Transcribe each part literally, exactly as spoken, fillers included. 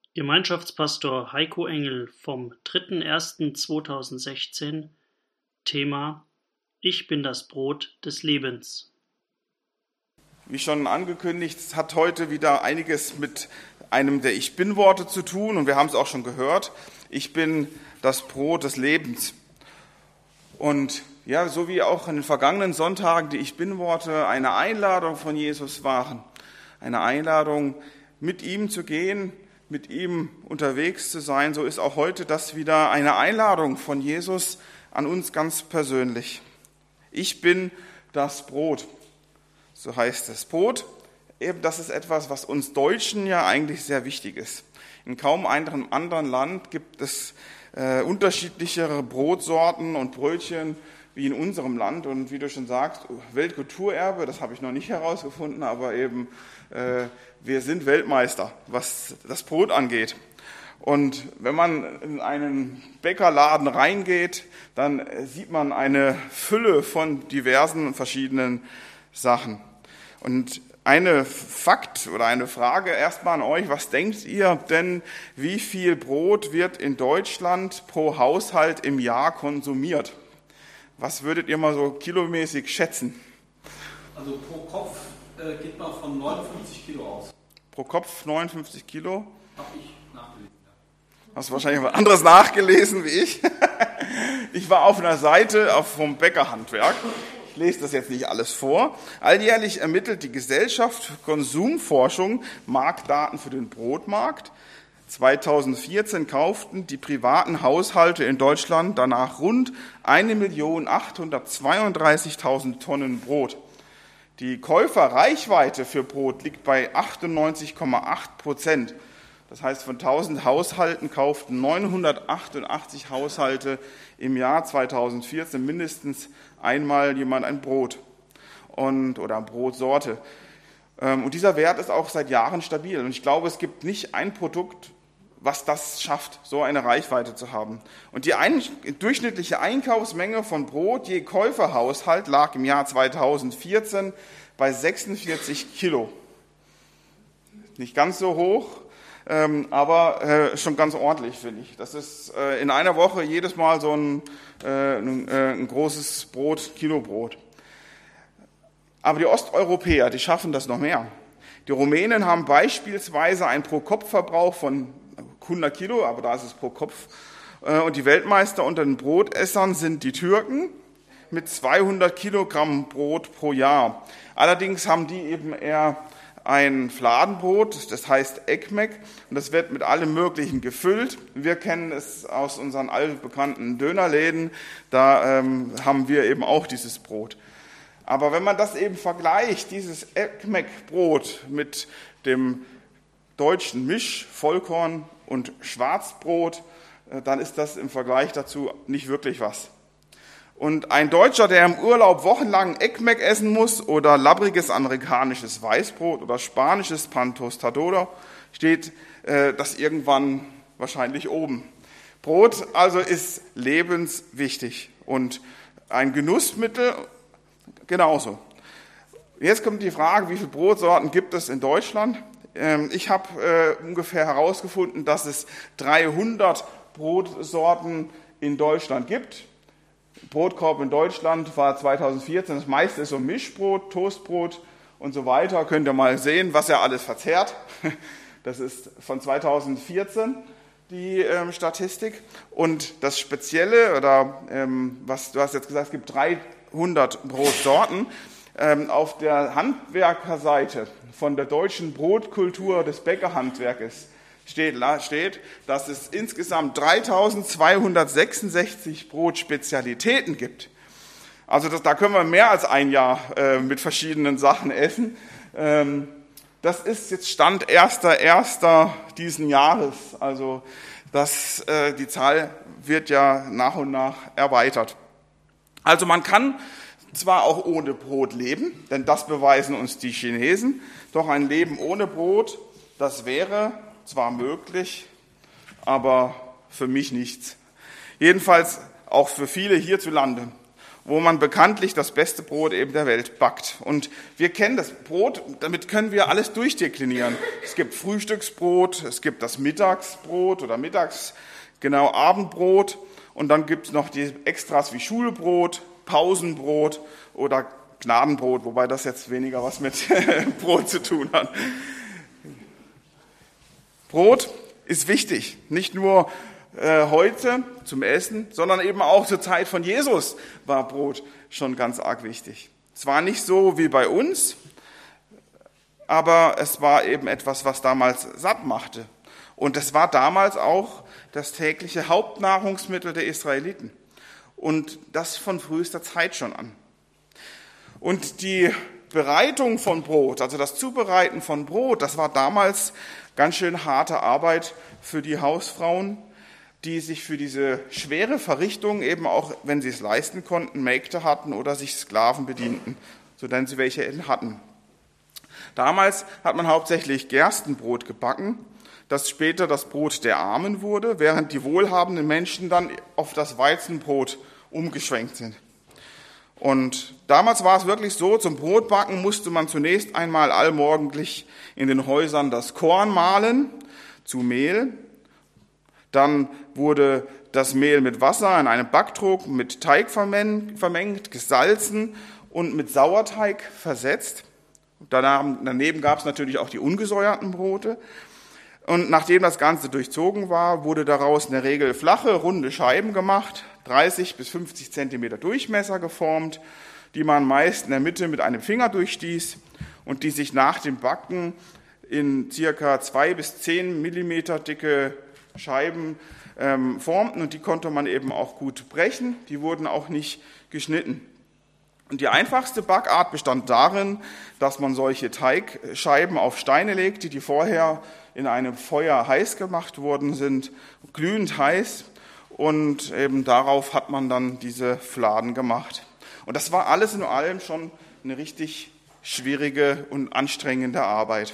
Gemeinschaftspastor Heiko Engel vom dritter erster zweitausendsechzehn. Thema: Ich bin das Brot des Lebens. Wie schon angekündigt, es hat heute wieder einiges mit einem der Ich-Bin-Worte zu tun und wir haben es auch schon gehört. Ich bin das Brot des Lebens. Und ja, so wie auch in den vergangenen Sonntagen die Ich-Bin-Worte eine Einladung von Jesus waren, eine Einladung, mit ihm zu gehen, mit ihm unterwegs zu sein, so ist auch heute das wieder eine Einladung von Jesus an uns ganz persönlich. Ich bin das Brot, so heißt es. Brot, eben das ist etwas, was uns Deutschen ja eigentlich sehr wichtig ist. In kaum einem anderen Land gibt es äh, unterschiedlichere Brotsorten und Brötchen wie in unserem Land. Und wie du schon sagst, Weltkulturerbe, das habe ich noch nicht herausgefunden, aber eben äh, wir sind Weltmeister, was das Brot angeht. Und wenn man in einen Bäckerladen reingeht, dann sieht man eine Fülle von diversen verschiedenen Sachen. Und eine Fakt oder eine Frage erstmal an euch: Was denkt ihr denn, wie viel Brot wird in Deutschland pro Haushalt im Jahr konsumiert? Was würdet ihr mal so kilomäßig schätzen? Also pro Kopf äh, geht man von neunundfünfzig Kilo aus. Pro Kopf neunundfünfzig Kilo? Habe ich nachgelesen. Ja. Hast du wahrscheinlich was anderes nachgelesen wie ich? Ich war auf einer Seite vom Bäckerhandwerk. Ich lese das jetzt nicht alles vor. Alljährlich ermittelt die Gesellschaft für Konsumforschung Marktdaten für den Brotmarkt. zweitausendvierzehn kauften die privaten Haushalte in Deutschland danach rund eine Million achthundertzweiunddreißigtausend Tonnen Brot. Die Käuferreichweite für Brot liegt bei achtundneunzig Komma acht Prozent. Das heißt, von tausend Haushalten kauften neunhundertachtundachtzig Haushalte im Jahr zweitausendvierzehn mindestens einmal jemand ein Brot und, oder eine Brotsorte. Und dieser Wert ist auch seit Jahren stabil. Und ich glaube, es gibt nicht ein Produkt, was das schafft, so eine Reichweite zu haben. Und die ein, durchschnittliche Einkaufsmenge von Brot je Käuferhaushalt lag im Jahr zweitausendvierzehn bei sechsundvierzig Kilo. Nicht ganz so hoch, ähm, aber äh, schon ganz ordentlich, finde ich. Das ist äh, in einer Woche jedes Mal so ein, äh, ein, äh, ein großes Brot, Kilobrot. Aber die Osteuropäer, die schaffen das noch mehr. Die Rumänen haben beispielsweise einen Pro-Kopf-Verbrauch von hundert Kilo, aber da ist es pro Kopf. Und die Weltmeister unter den Brotessern sind die Türken mit zweihundert Kilogramm Brot pro Jahr. Allerdings haben die eben eher ein Fladenbrot, das heißt Ekmek, und das wird mit allem Möglichen gefüllt. Wir kennen es aus unseren altbekannten Dönerläden, da ähm, haben wir eben auch dieses Brot. Aber wenn man das eben vergleicht, dieses Ekmek-Brot mit dem deutschen Misch-, Vollkorn- und Schwarzbrot, dann ist das im Vergleich dazu nicht wirklich was. Und ein Deutscher, der im Urlaub wochenlang Ekmek essen muss oder labbriges amerikanisches Weißbrot oder spanisches Pan Tostado, steht äh, das irgendwann wahrscheinlich oben. Brot also ist lebenswichtig und ein Genussmittel genauso. Jetzt kommt die Frage, wie viele Brotsorten gibt es in Deutschland? Ich habe äh, ungefähr herausgefunden, dass es dreihundert Brotsorten in Deutschland gibt. Brotkorb in Deutschland war zweitausendvierzehn, das meiste ist so Mischbrot, Toastbrot und so weiter. Könnt ihr mal sehen, was er alles verzehrt. Das ist von zweitausendvierzehn die ähm, Statistik. Und das Spezielle, oder ähm, was du hast jetzt gesagt, es gibt dreihundert Brotsorten. Ähm, auf der Handwerkerseite von der deutschen Brotkultur des Bäckerhandwerkes steht, steht, dass es insgesamt dreitausendzweihundertsechsundsechzig Brotspezialitäten gibt. Also das, da können wir mehr als ein Jahr äh, mit verschiedenen Sachen essen. Ähm, das ist jetzt Stand erster erster diesen Jahres. Also das, äh, die Zahl wird ja nach und nach erweitert. Also man kann zwar auch ohne Brot leben, denn das beweisen uns die Chinesen, doch ein Leben ohne Brot, das wäre zwar möglich, aber für mich nichts. Jedenfalls auch für viele hierzulande. wo man bekanntlich das beste Brot eben der Welt backt. Und wir kennen das Brot, damit können wir alles durchdeklinieren. Es gibt Frühstücksbrot, es gibt das Mittagsbrot oder Mittags, genau, Abendbrot. Und dann gibt es noch die Extras wie Schulbrot, Pausenbrot oder Gnadenbrot, wobei das jetzt weniger was mit Brot zu tun hat. Brot ist wichtig, nicht nur äh, heute zum Essen, sondern eben auch zur Zeit von Jesus war Brot schon ganz arg wichtig. Es war nicht so wie bei uns, aber es war eben etwas, was damals satt machte. Und es war damals auch das tägliche Hauptnahrungsmittel der Israeliten. Und das von frühester Zeit schon an. Und die Bereitung von Brot, also das Zubereiten von Brot, das war damals ganz schön harte Arbeit für die Hausfrauen, die sich für diese schwere Verrichtung eben auch, wenn sie es leisten konnten, Mägde hatten oder sich Sklaven bedienten, so denn sie welche hatten. Damals hat man hauptsächlich Gerstenbrot gebacken, das später das Brot der Armen wurde, während die wohlhabenden Menschen dann auf das Weizenbrot umgeschwenkt sind. Und damals war es wirklich so, zum Brotbacken musste man zunächst einmal allmorgendlich in den Häusern das Korn mahlen zu Mehl. Dann wurde das Mehl mit Wasser in einem Backtrog mit Teig vermengt, gesalzen und mit Sauerteig versetzt. Daneben gab es natürlich auch die ungesäuerten Brote. Und nachdem das Ganze durchzogen war, wurde daraus in der Regel flache, runde Scheiben gemacht, dreißig bis fünfzig Zentimeter Durchmesser geformt, die man meist in der Mitte mit einem Finger durchstieß und die sich nach dem Backen in circa zwei bis zehn Millimeter dicke Scheiben ähm, formten. Und die konnte man eben auch gut brechen, die wurden auch nicht geschnitten. Und die einfachste Backart bestand darin, dass man solche Teigscheiben auf Steine legte, die vorher in einem Feuer heiß gemacht worden sind, glühend heiß, und eben darauf hat man dann diese Fladen gemacht. Und das war alles in allem schon eine richtig schwierige und anstrengende Arbeit.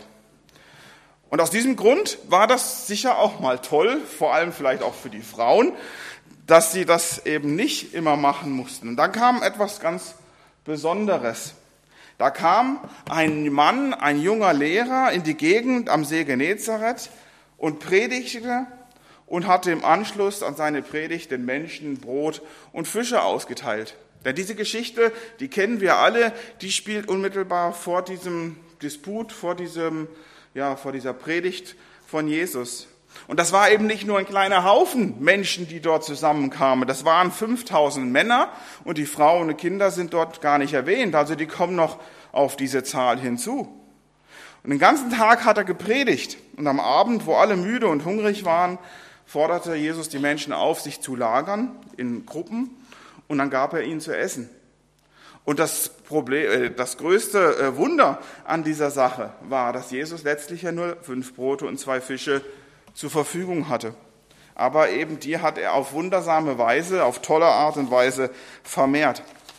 Und aus diesem Grund war das sicher auch mal toll, vor allem vielleicht auch für die Frauen, dass sie das eben nicht immer machen mussten. Und dann kam etwas ganz Besonderes. Da kam ein Mann, ein junger Lehrer in die Gegend am See Genezareth und predigte und hatte im Anschluss an seine Predigt den Menschen Brot und Fische ausgeteilt. Denn diese Geschichte, die kennen wir alle, die spielt unmittelbar vor diesem Disput, vor diesem, ja, vor dieser Predigt von Jesus. Und das war eben nicht nur ein kleiner Haufen Menschen, die dort zusammenkamen. Das waren fünftausend Männer und die Frauen und Kinder sind dort gar nicht erwähnt. Also die kommen noch auf diese Zahl hinzu. Und den ganzen Tag hat er gepredigt. Und am Abend, wo alle müde und hungrig waren, forderte Jesus die Menschen auf, sich zu lagern in Gruppen. Und dann gab er ihnen zu essen. Und das Problem, das größte Wunder an dieser Sache war, dass Jesus letztlich ja nur fünf Brote und zwei Fische zur Verfügung hatte. Aber eben die hat er auf wundersame Weise, auf tolle Art und Weise vermehrt.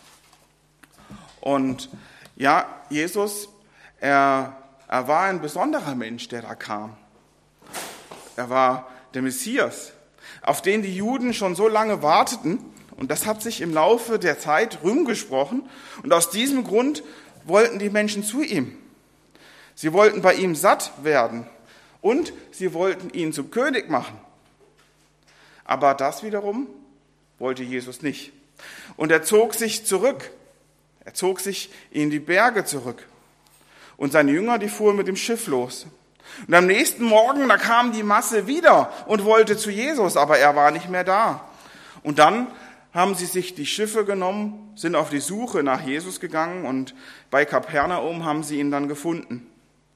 Und ja, Jesus, er, er war ein besonderer Mensch, der da kam. Er war der Messias, auf den die Juden schon so lange warteten. Und das hat sich im Laufe der Zeit rumgesprochen. Und aus diesem Grund wollten die Menschen zu ihm. Sie wollten bei ihm satt werden. Und sie wollten ihn zum König machen. Aber das wiederum wollte Jesus nicht. Und er zog sich zurück. Er zog sich in die Berge zurück. Und seine Jünger, die fuhren mit dem Schiff los. Und am nächsten Morgen, da kam die Masse wieder und wollte zu Jesus, aber er war nicht mehr da. Und dann haben sie sich die Schiffe genommen, sind auf die Suche nach Jesus gegangen und bei Kapernaum haben sie ihn dann gefunden.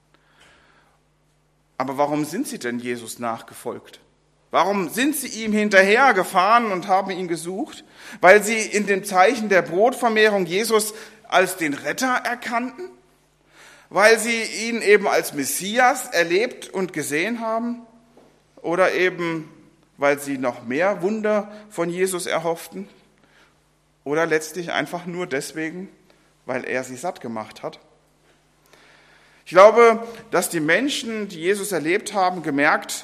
Aber warum sind sie denn Jesus nachgefolgt? Warum sind sie ihm hinterhergefahren und haben ihn gesucht? Weil sie in dem Zeichen der Brotvermehrung Jesus als den Retter erkannten? Weil sie ihn eben als Messias erlebt und gesehen haben? Oder eben, weil sie noch mehr Wunder von Jesus erhofften? Oder letztlich einfach nur deswegen, weil er sie satt gemacht hat? Ich glaube, dass die Menschen, die Jesus erlebt haben, gemerkt,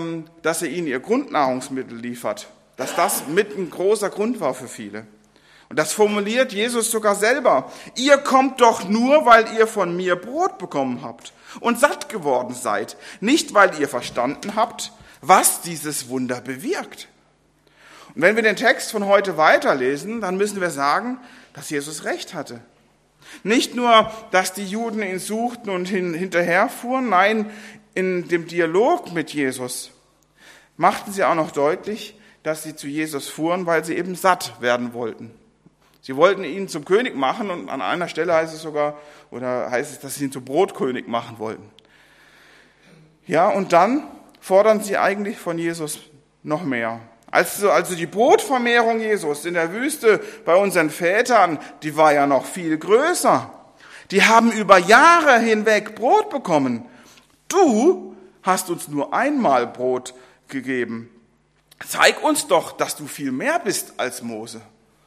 dass er ihnen ihr Grundnahrungsmittel liefert, dass das mit ein großer Grund war für viele. Und das formuliert Jesus sogar selber. Ihr kommt doch nur, weil ihr von mir Brot bekommen habt und satt geworden seid, nicht weil ihr verstanden habt, was dieses Wunder bewirkt. Und wenn wir den Text von heute weiterlesen, dann müssen wir sagen, dass Jesus recht hatte. Nicht nur, dass die Juden ihn suchten und hin, hinterherfuhren, nein, in dem Dialog mit Jesus machten sie auch noch deutlich, dass sie zu Jesus fuhren, weil sie eben satt werden wollten. Sie wollten ihn zum König machen und an einer Stelle heißt es sogar, oder heißt es, dass sie ihn zum Brotkönig machen wollten. Ja, und dann fordern sie eigentlich von Jesus noch mehr. Also, also die Brotvermehrung Jesus in der Wüste bei unseren Vätern, die war ja noch viel größer. Die haben über Jahre hinweg Brot bekommen. Du hast uns nur einmal Brot gegeben. Zeig uns doch, dass du viel mehr bist als Mose.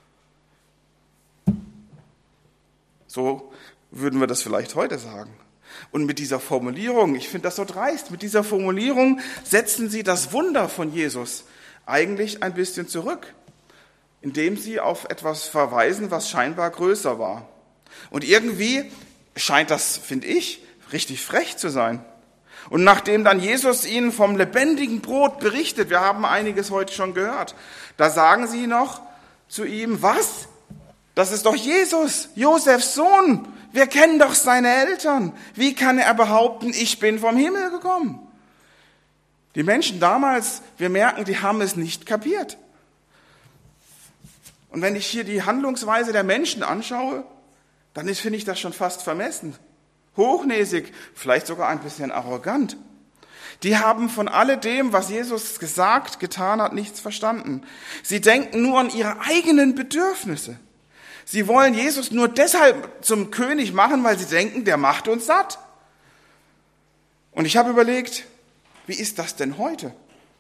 So würden wir das vielleicht heute sagen. Und mit dieser Formulierung, ich finde das so dreist, mit dieser Formulierung setzen sie das Wunder von Jesus eigentlich ein bisschen zurück, indem sie auf etwas verweisen, was scheinbar größer war. Und irgendwie scheint das, finde ich, richtig frech zu sein. Und nachdem dann Jesus ihnen vom lebendigen Brot berichtet, wir haben einiges heute schon gehört, da sagen sie noch zu ihm, was? Das ist doch Jesus, Josefs Sohn. Wir kennen doch seine Eltern. Wie kann er behaupten, ich bin vom Himmel gekommen? Die Menschen damals, wir merken, die haben es nicht kapiert. Und wenn ich hier die Handlungsweise der Menschen anschaue, dann ist, finde ich das schon fast vermessen. Hochnäsig, vielleicht sogar ein bisschen arrogant. Die haben von alledem, was Jesus gesagt, getan hat, nichts verstanden. Sie denken nur an ihre eigenen Bedürfnisse. Sie wollen Jesus nur deshalb zum König machen, weil sie denken, der macht uns satt. Und ich habe überlegt, wie ist das denn heute?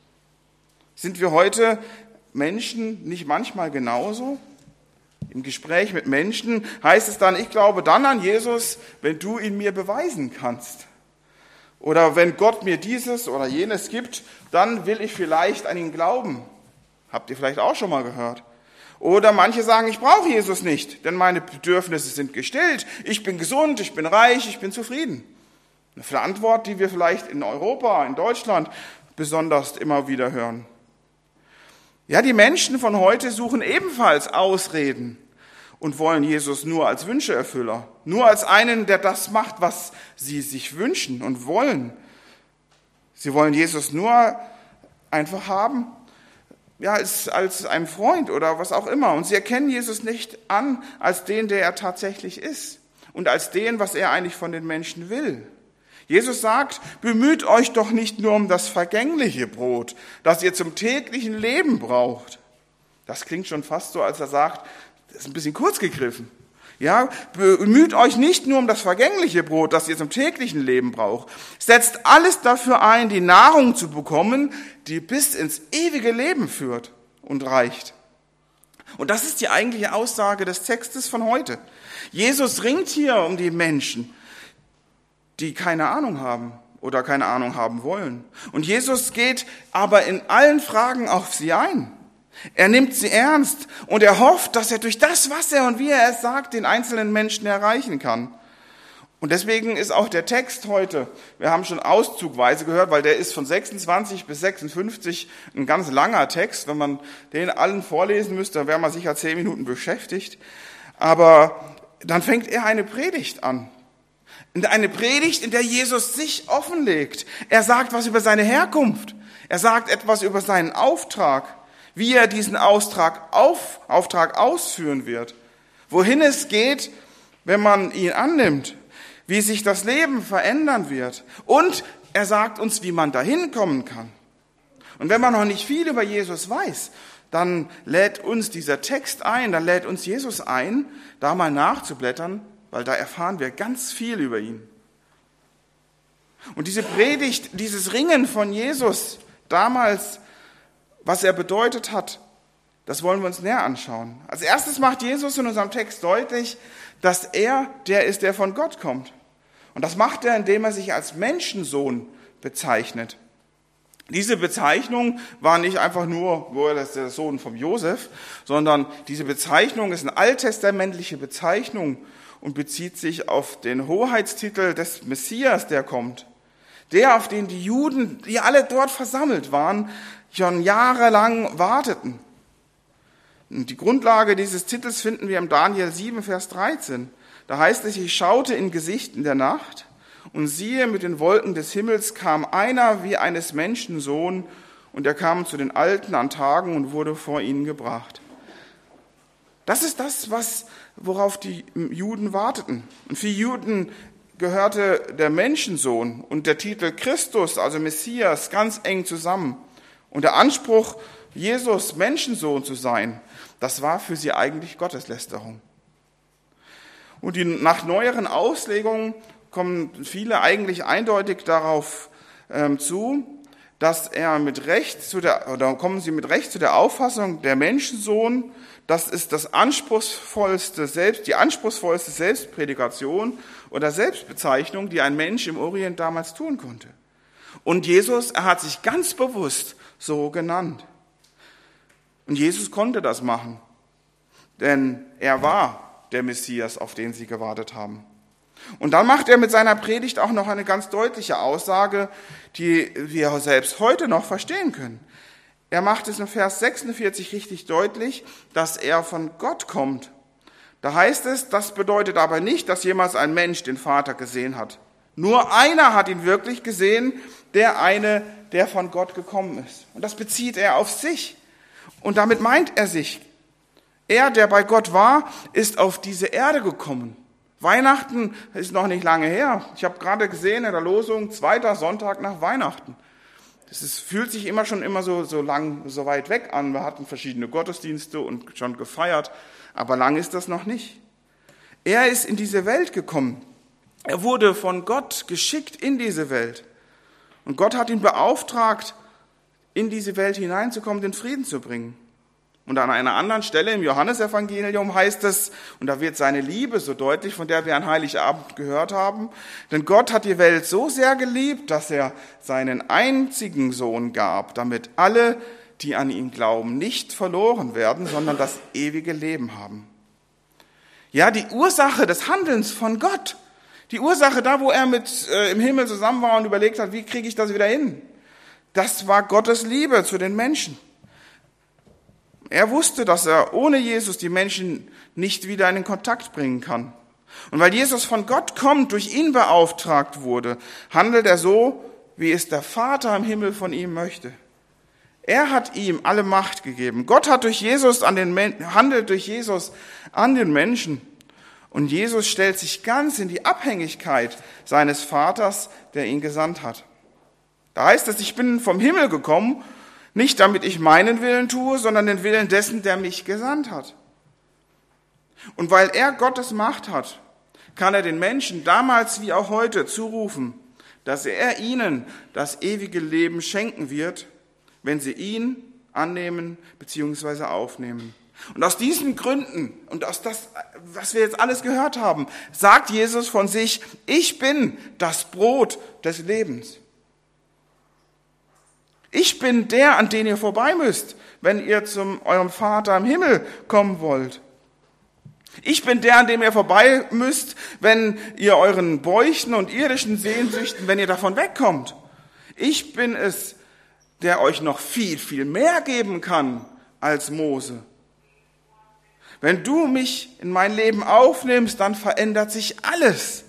Sind wir heute Menschen nicht manchmal genauso? Im Gespräch mit Menschen heißt es dann, ich glaube dann an Jesus, wenn du ihn mir beweisen kannst. Oder wenn Gott mir dieses oder jenes gibt, dann will ich vielleicht an ihn glauben. Habt ihr vielleicht auch schon mal gehört? Oder manche sagen, ich brauche Jesus nicht, denn meine Bedürfnisse sind gestillt. Ich bin gesund, ich bin reich, ich bin zufrieden. Eine Antwort, die wir vielleicht in Europa, in Deutschland besonders immer wieder hören. Ja, die Menschen von heute suchen ebenfalls Ausreden und wollen Jesus nur als Wünscheerfüller, nur als einen, der das macht, was sie sich wünschen und wollen. Sie wollen Jesus nur einfach haben, ja, als, als einen Freund oder was auch immer. Und sie erkennen Jesus nicht an als den, der er tatsächlich ist und als den, was er eigentlich von den Menschen will. Jesus sagt, bemüht euch doch nicht nur um das vergängliche Brot, das ihr zum täglichen Leben braucht. Das klingt schon fast so, als er sagt, das ist ein bisschen kurz gegriffen. Ja, bemüht euch nicht nur um das vergängliche Brot, das ihr zum täglichen Leben braucht. Setzt alles dafür ein, die Nahrung zu bekommen, die bis ins ewige Leben führt und reicht. Und das ist die eigentliche Aussage des Textes von heute. Jesus ringt hier um die Menschen, die keine Ahnung haben oder keine Ahnung haben wollen. Und Jesus geht aber in allen Fragen auf sie ein. Er nimmt sie ernst und er hofft, dass er durch das, was er und wie er es sagt, den einzelnen Menschen erreichen kann. Und deswegen ist auch der Text heute, wir haben schon auszugweise gehört, weil der ist von sechsundzwanzig bis sechsundfünfzig ein ganz langer Text. Wenn man den allen vorlesen müsste, dann wäre man sicher zehn Minuten beschäftigt. Aber dann fängt er eine Predigt an. Eine Predigt, in der Jesus sich offenlegt. Er sagt was über seine Herkunft. Er sagt etwas über seinen Auftrag, wie er diesen Auftrag, auf, Auftrag ausführen wird, wohin es geht, wenn man ihn annimmt, wie sich das Leben verändern wird. Und er sagt uns, wie man dahin kommen kann. Und wenn man noch nicht viel über Jesus weiß, dann lädt uns dieser Text ein, dann lädt uns Jesus ein, da mal nachzublättern, weil da erfahren wir ganz viel über ihn. Und diese Predigt, dieses Ringen von Jesus damals, was er bedeutet hat, das wollen wir uns näher anschauen. Als erstes macht Jesus in unserem Text deutlich, dass er der ist, der von Gott kommt. Und das macht er, indem er sich als Menschensohn bezeichnet. Diese Bezeichnung war nicht einfach nur, wo er ist der Sohn vom Josef, sondern diese Bezeichnung ist eine alttestamentliche Bezeichnung und bezieht sich auf den Hoheitstitel des Messias, der kommt. Der, auf den die Juden, die alle dort versammelt waren, schon jahrelang warteten. Und die Grundlage dieses Titels finden wir im Daniel sieben, Vers dreizehn. Da heißt es, ich schaute in Gesicht in der Nacht und siehe, mit den Wolken des Himmels kam einer wie eines Menschen Sohn und er kam zu den Alten an Tagen und wurde vor ihnen gebracht. Das ist das, was, worauf die Juden warteten. Und für Juden gehörte der Menschensohn und der Titel Christus, also Messias, ganz eng zusammen. Und der Anspruch, Jesus Menschensohn zu sein, das war für sie eigentlich Gotteslästerung. Und die, nach neueren Auslegungen kommen viele eigentlich eindeutig darauf ähm, zu, dass er mit Recht zu der, oder kommen sie mit Recht zu der Auffassung, der Menschensohn, das ist das anspruchsvollste Selbst, die anspruchsvollste Selbstprädikation oder Selbstbezeichnung, die ein Mensch im Orient damals tun konnte. Und Jesus, er hat sich ganz bewusst so genannt. Und Jesus konnte das machen, denn er war der Messias, auf den sie gewartet haben. Und dann macht er mit seiner Predigt auch noch eine ganz deutliche Aussage, die wir selbst heute noch verstehen können. Er macht es in Vers sechsundvierzig richtig deutlich, dass er von Gott kommt. Da heißt es, das bedeutet aber nicht, dass jemals ein Mensch den Vater gesehen hat. Nur einer hat ihn wirklich gesehen, der eine, der von Gott gekommen ist. Und das bezieht er auf sich. Und damit meint er sich. Er, der bei Gott war, ist auf diese Erde gekommen. Weihnachten ist noch nicht lange her. Ich habe gerade gesehen in der Losung, zweiter Sonntag nach Weihnachten. Das ist, fühlt sich immer schon immer so, so lang, so weit weg an. Wir hatten verschiedene Gottesdienste und schon gefeiert, aber lang ist das noch nicht. Er ist in diese Welt gekommen. Er wurde von Gott geschickt in diese Welt. Und Gott hat ihn beauftragt, in diese Welt hineinzukommen, den Frieden zu bringen. Und an einer anderen Stelle im Johannesevangelium heißt es, und da wird seine Liebe so deutlich, von der wir an Heiligabend gehört haben, denn Gott hat die Welt so sehr geliebt, dass er seinen einzigen Sohn gab, damit alle, die an ihn glauben, nicht verloren werden, sondern das ewige Leben haben. Ja, die Ursache des Handelns von Gott, die Ursache da, wo er mit äh, im Himmel zusammen war und überlegt hat, wie kriege ich das wieder hin, das war Gottes Liebe zu den Menschen. Er wusste, dass er ohne Jesus die Menschen nicht wieder in den Kontakt bringen kann. Und weil Jesus von Gott kommt, durch ihn beauftragt wurde, handelt er so, wie es der Vater im Himmel von ihm möchte. Er hat ihm alle Macht gegeben. Gott hat durch Jesus an den Men- handelt durch Jesus an den Menschen. Und Jesus stellt sich ganz in die Abhängigkeit seines Vaters, der ihn gesandt hat. Da heißt es, ich bin vom Himmel gekommen, nicht damit ich meinen Willen tue, sondern den Willen dessen, der mich gesandt hat. Und weil er Gottes Macht hat, kann er den Menschen damals wie auch heute zurufen, dass er ihnen das ewige Leben schenken wird, wenn sie ihn annehmen bzw. aufnehmen. Und aus diesen Gründen und aus das, was wir jetzt alles gehört haben, sagt Jesus von sich, ich bin das Brot des Lebens. Ich bin der, an den ihr vorbei müsst, wenn ihr zu eurem Vater im Himmel kommen wollt. Ich bin der, an dem ihr vorbei müsst, wenn ihr euren Bäuchen und irdischen Sehnsüchten, wenn ihr davon wegkommt. Ich bin es, der euch noch viel, viel mehr geben kann als Mose. Wenn du mich in mein Leben aufnimmst, dann verändert sich alles.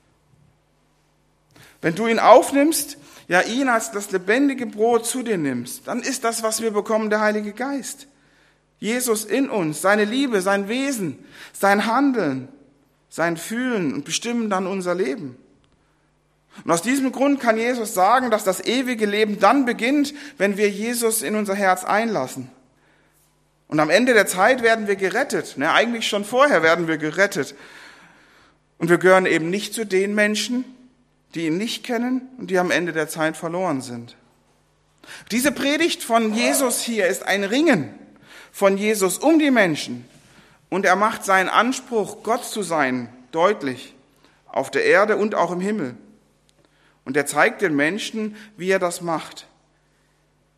Wenn du ihn aufnimmst, ja ihn als das lebendige Brot zu dir nimmst, dann ist das, was wir bekommen, der Heilige Geist. Jesus in uns, seine Liebe, sein Wesen, sein Handeln, sein Fühlen und bestimmen dann unser Leben. Und aus diesem Grund kann Jesus sagen, dass das ewige Leben dann beginnt, wenn wir Jesus in unser Herz einlassen. Und am Ende der Zeit werden wir gerettet. Ne, eigentlich schon vorher werden wir gerettet. Und wir gehören eben nicht zu den Menschen, die ihn nicht kennen und die am Ende der Zeit verloren sind. Diese Predigt von Jesus hier ist ein Ringen von Jesus um die Menschen. Und er macht seinen Anspruch, Gott zu sein, deutlich, auf der Erde und auch im Himmel. Und er zeigt den Menschen, wie er das macht,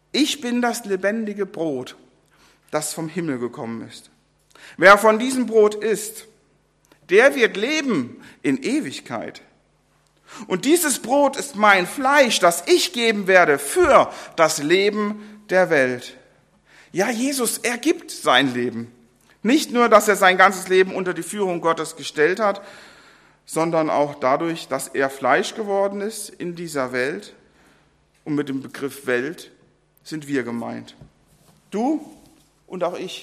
Ich bin das lebendige Brot, das vom Himmel gekommen ist. Wer von diesem Brot isst, der wird leben in Ewigkeit. Und dieses Brot ist mein Fleisch, das ich geben werde für das Leben der Welt. Ja, Jesus, er gibt sein Leben. Nicht nur, dass er sein ganzes Leben unter die Führung Gottes gestellt hat, sondern auch dadurch, dass er Fleisch geworden ist in dieser Welt. Und mit dem Begriff Welt sind wir gemeint. Du und auch ich.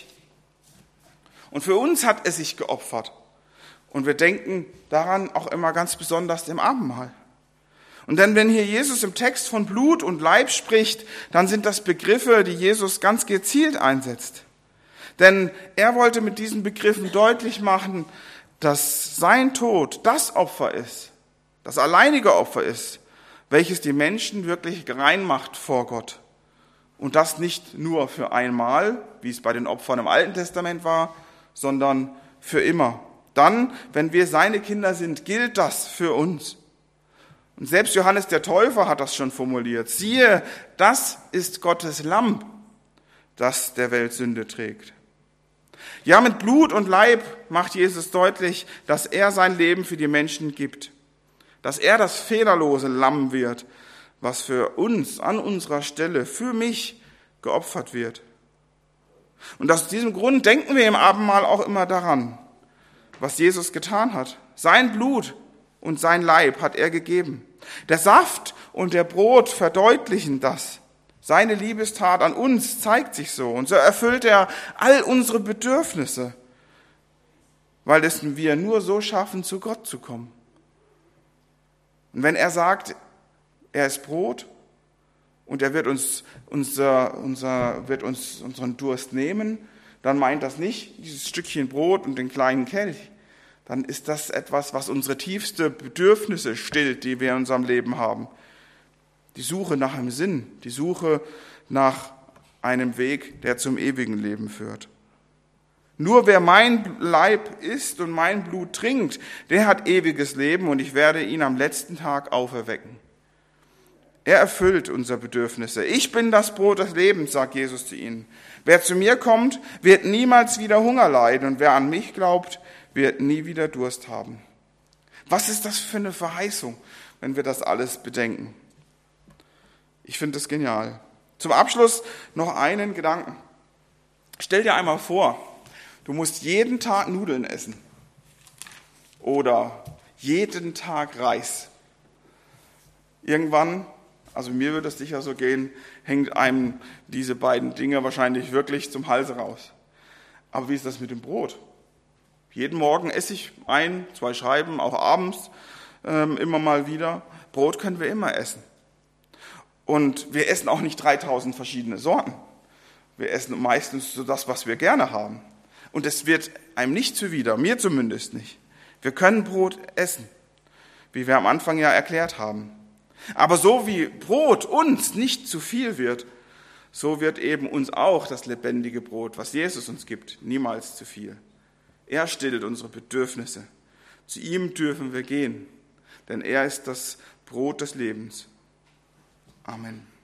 Und für uns hat er sich geopfert. Und wir denken daran auch immer ganz besonders im Abendmahl. Und denn wenn hier Jesus im Text von Blut und Leib spricht, dann sind das Begriffe, die Jesus ganz gezielt einsetzt. Denn er wollte mit diesen Begriffen deutlich machen, dass sein Tod das Opfer ist, das alleinige Opfer ist, welches die Menschen wirklich rein macht vor Gott. Und das nicht nur für einmal, wie es bei den Opfern im Alten Testament war, sondern für immer. Dann, wenn wir seine Kinder sind, gilt das für uns. Und selbst Johannes der Täufer hat das schon formuliert. Siehe, das ist Gottes Lamm, das der Welt Sünde trägt. Ja, mit Blut und Leib macht Jesus deutlich, dass er sein Leben für die Menschen gibt. Dass er das fehlerlose Lamm wird, was für uns an unserer Stelle, für mich geopfert wird. Und aus diesem Grund denken wir im Abendmahl auch immer daran, was Jesus getan hat. Sein Blut und sein Leib hat er gegeben. Der Saft und der Brot verdeutlichen das. Seine Liebestat an uns zeigt sich so. Und so erfüllt er all unsere Bedürfnisse, weil es wir nur so schaffen, zu Gott zu kommen. Und wenn er sagt, er ist Brot und er wird uns, unser, unser, wird uns unseren Durst nehmen, dann meint das nicht dieses Stückchen Brot und den kleinen Kelch. Dann ist das etwas, was unsere tiefste Bedürfnisse stillt, die wir in unserem Leben haben. Die Suche nach einem Sinn, die Suche nach einem Weg, der zum ewigen Leben führt. Nur wer mein Leib isst und mein Blut trinkt, der hat ewiges Leben und ich werde ihn am letzten Tag auferwecken. Er erfüllt unsere Bedürfnisse. Ich bin das Brot des Lebens, sagt Jesus zu ihnen. Wer zu mir kommt, wird niemals wieder Hunger leiden und wer an mich glaubt, wird nie wieder Durst haben. Was ist das für eine Verheißung, wenn wir das alles bedenken? Ich finde das genial. Zum Abschluss noch einen Gedanken. Stell dir einmal vor, du musst jeden Tag Nudeln essen oder jeden Tag Reis. Irgendwann, also mir würde es sicher so gehen, hängt einem diese beiden Dinge wahrscheinlich wirklich zum Halse raus. Aber wie ist das mit dem Brot? Jeden Morgen esse ich ein, zwei Scheiben, auch abends ähm, immer mal wieder. Brot können wir immer essen. Und wir essen auch nicht dreitausend verschiedene Sorten. Wir essen meistens so das, was wir gerne haben. Und es wird einem nicht zuwider, mir zumindest nicht. Wir können Brot essen, wie wir am Anfang ja erklärt haben. Aber so wie Brot uns nicht zu viel wird, so wird eben uns auch das lebendige Brot, was Jesus uns gibt, niemals zu viel. Er stillt unsere Bedürfnisse. Zu ihm dürfen wir gehen, denn er ist das Brot des Lebens. Amen.